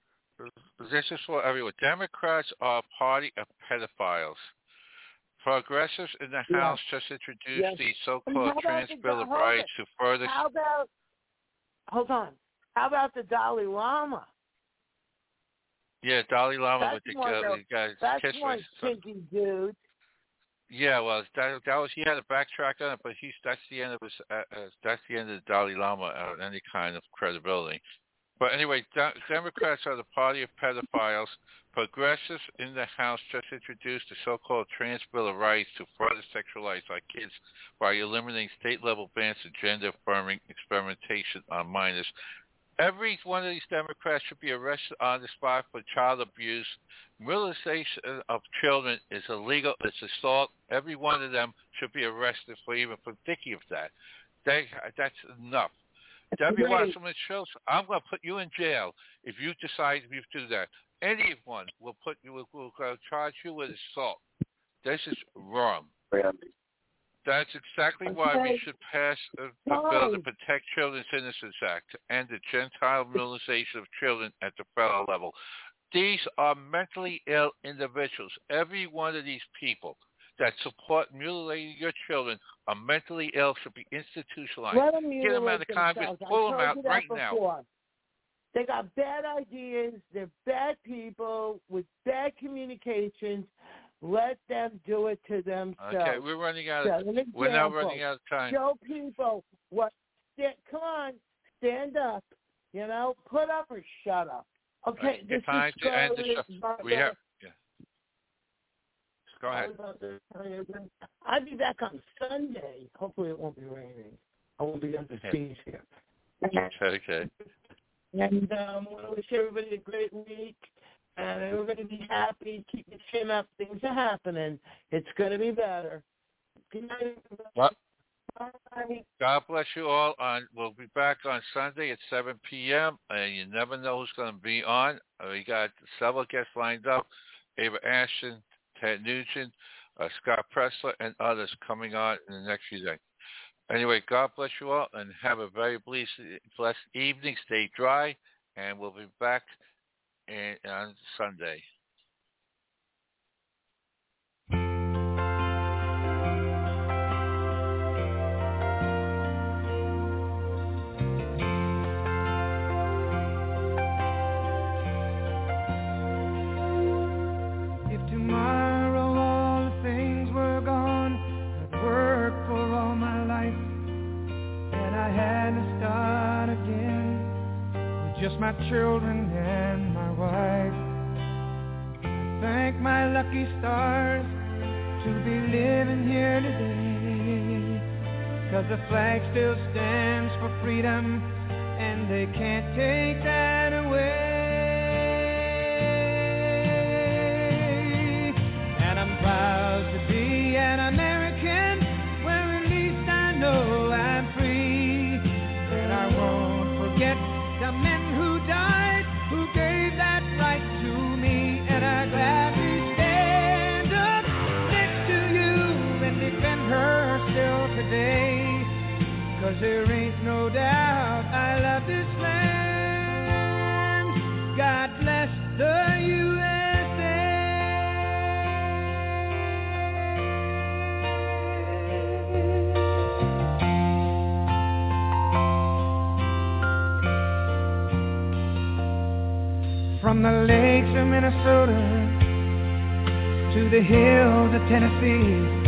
Speaker 2: this is for everyone. Democrats are a party of pedophiles. Progressives in the
Speaker 6: Yes.
Speaker 2: House just introduced
Speaker 6: Yes.
Speaker 2: the so-called Trans Bill of Rights to further...
Speaker 6: How about, hold on, how about the Dalai Lama?
Speaker 2: Yeah, Dalai Lama
Speaker 6: That's
Speaker 2: with the,
Speaker 6: one,
Speaker 2: uh,
Speaker 6: of,
Speaker 2: the guy
Speaker 6: that's
Speaker 2: kissing.
Speaker 6: one kinky dude.
Speaker 2: Yeah, well, that, that was he had a backtrack on it, but he's that's the end of his uh, uh, that's the end of the Dalai Lama uh, any kind of credibility. But anyway, de- Democrats are the party of pedophiles. Progressives in the House just introduced the so-called Trans Bill of Rights to further sexualize our kids by eliminating state-level bans to gender-affirming experimentation on minors. Every one of these Democrats should be arrested on the spot for child abuse. Mutilation of children is illegal. It's assault. Every one of them should be arrested for even for thinking of that. They, that's enough. Debbie Wasserman Schultz, I'm going to put you in jail if you decide to do that. Anyone will put you will, will uh, charge you with assault. This is wrong. That's exactly why we should pass a, a bill to protect Children's Innocence Act to end the gentile mutilization of children at the federal level. These are mentally ill individuals. Every one of these people that support mutilating your children are mentally ill, should be institutionalized.
Speaker 6: Let them
Speaker 2: Get them out of Congress. Pull them out right now.
Speaker 6: They got bad ideas. They're bad people with bad communications. Let them do it to themselves.
Speaker 2: Okay, we're running out of so, we're now running out of time.
Speaker 6: Show people what. Stand, come on, stand up. You know, put up or shut up. Okay,
Speaker 2: right,
Speaker 6: this
Speaker 2: time
Speaker 6: is
Speaker 2: to end the show. We have. Yeah. Go ahead.
Speaker 6: I'll be back on Sunday. Hopefully, it won't be raining. I won't be under siege here.
Speaker 2: Okay.
Speaker 6: And um, I want to wish everybody a great week. And everybody be happy. Keep your chin up. Things are happening. It's going to be better. Good night, everybody. Bye.
Speaker 2: God bless you all. On we'll be back on Sunday at seven p.m. And you never know who's going to be on. We got several guests lined up: Ava Ashton, Ted Nugent, uh, Scott Pressler, and others coming on in the next few days. Anyway, God bless you all, and have a very blessed, blessed evening. Stay dry, and we'll be back in, on Sunday.
Speaker 7: If tomorrow all the things were gone, I'd work for all my life, and I had to start again with just my children and my wife. I thank my lucky stars to be living here today. 'Cause the flag still stands for freedom, and they can't take that away. And I'm proud to be an American, where at least I know I'm free. And I won't forget the men who died, who gave that right to me. And I gladly stand up next to you and defend her still today. 'Cause there ain't no doubt I love this land. God bless the U S A. From the lakes of Minnesota to the hills of Tennessee,